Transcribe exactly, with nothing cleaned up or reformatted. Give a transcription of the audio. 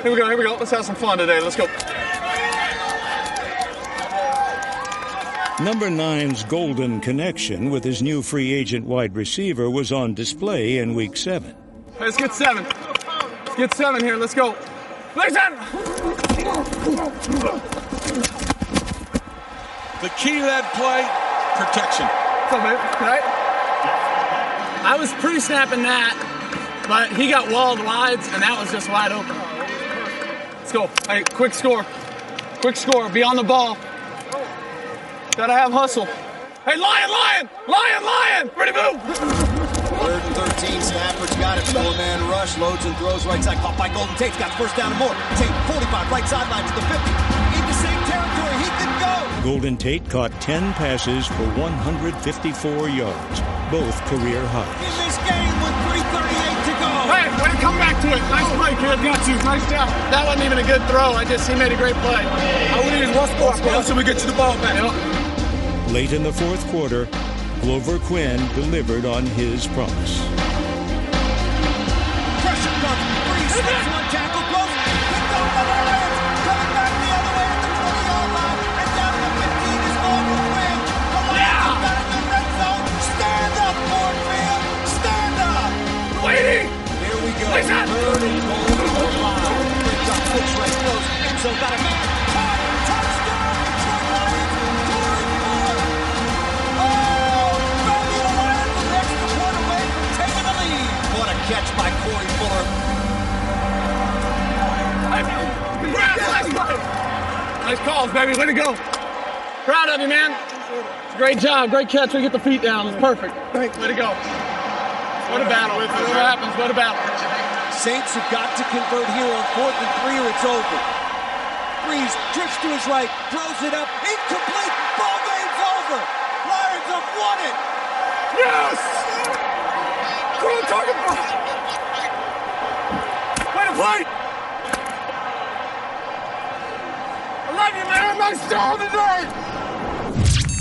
Here we go, here we go. Let's have some fun today. Let's go. Number nine's golden connection with his new free agent wide receiver was on display in week seven. Hey, let's get seven. Let's get seven here. Let's go. Listen! The key to that play, protection. What's up, babe? Right? I was pre-snapping that, but he got walled wides, and that was just wide open. Let's go. Hey, quick score. Quick score. Be on the ball. Gotta have hustle. Hey, Lion, Lion! Lion, Lion! Ready, move! Third and thirteen, Stafford's got it. Four-man rush, loads and throws right side. Caught by Golden Tate's got the first down and more. Tate, forty-five, right sideline to the fifty. Into same territory, he can go! Golden Tate caught ten passes for one hundred fifty-four yards, both career highs. In this game with three thirty-eight to go! Hey, way to come back to it. Nice play, kid. Got you. Nice job. That wasn't even a good throw. I just, he made a great play. All we need is one score, bro, so we get you the ball back. Yep. Late in the fourth quarter, Glover Quinn delivered on his promise. Pressure comes. Three slips, one tackle, close. Picked up by the Lions. Coming back the other way at the twenty-yard line. And down to the fifteen is Glover Quinn. The Lions have got it in the red zone. Stand up, Ford Field. Stand up. Waiting! Here we go. Listen! Third and goal to the line. Brings up six right close. And so got a man. Caught. Touchdown. Detroit Lions. Corey Ford. Oh, baby, the Lions are an extra point away from taking the lead. What a catch by Corey Fuller. Nice play. Nice calls, baby. Way to go. Proud of you, man. Great job. Great catch. We get the feet down. It's perfect. Way to go. What a battle. Whatever happens, what a battle. Saints have got to convert here on fourth and three or it's over. Breeze drifts to his right, throws it up, incomplete, ball game's over. Lions have won it. Yes! That's what I'm talking about. Way to play. I love you, man. Nice job today.